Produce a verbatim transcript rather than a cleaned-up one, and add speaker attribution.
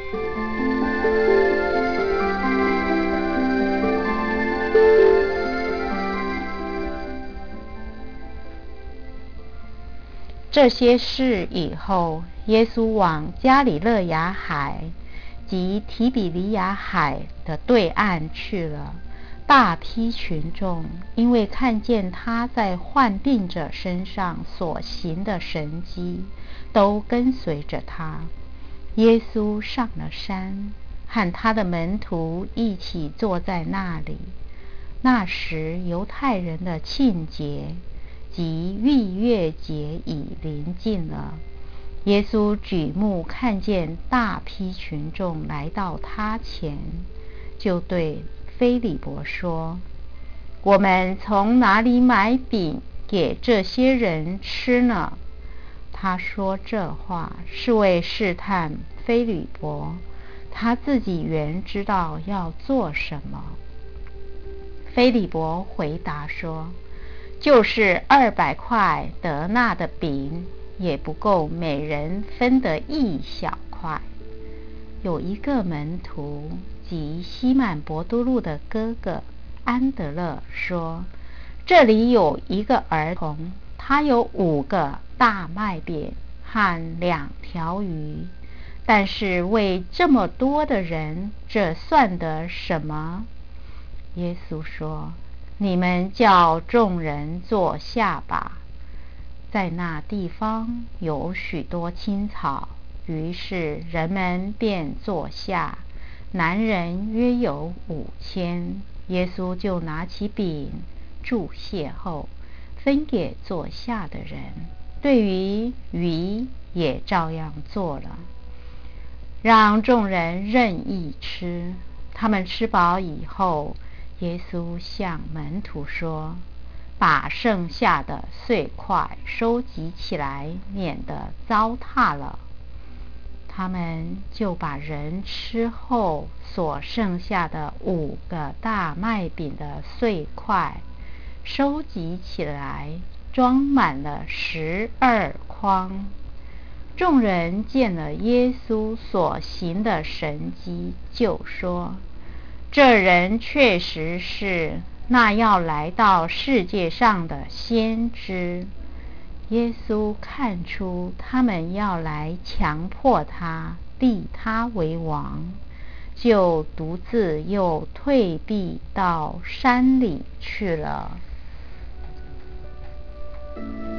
Speaker 1: 这些事以后，耶稣往加里肋亚海及提比里亚海的对岸去了。大批群众因为看见他在患病者身上所行的神迹，都跟随着他。耶稣上了山，和他的门徒一起坐在那里。那时犹太人的庆节及逾越节已临近了。耶稣举目看见大批群众来到他前，就对腓利伯说：我们从哪里买饼给这些人吃呢？他说这话是为试探腓利伯，他自己原知道要做什么。腓利伯回答说：就是二百块德纳的饼，也不够每人分得一小块。有一个门徒，即西满伯多禄的哥哥安德勒说：这里有一个儿童，他有五个大麦饼和两条鱼，但是为这么多的人，这算得什么？耶稣说：你们叫众人坐下吧。在那地方有许多青草，于是人们便坐下，男人约有五千。耶稣就拿起饼，祝谢后，分给坐下的人，对于鱼也照样做了，让众人任意吃。他们吃饱以后，耶稣向门徒说：把剩下的碎块收集起来，免得糟蹋了。他们就把人吃后所剩下的五个大麦饼的碎块收集起来，装满了十二筐。众人见了耶稣所行的神迹，就说：这人确实是那要来到世界上的先知。耶稣看出他们要来强迫他，立他为王，就独自又退避到山里去了。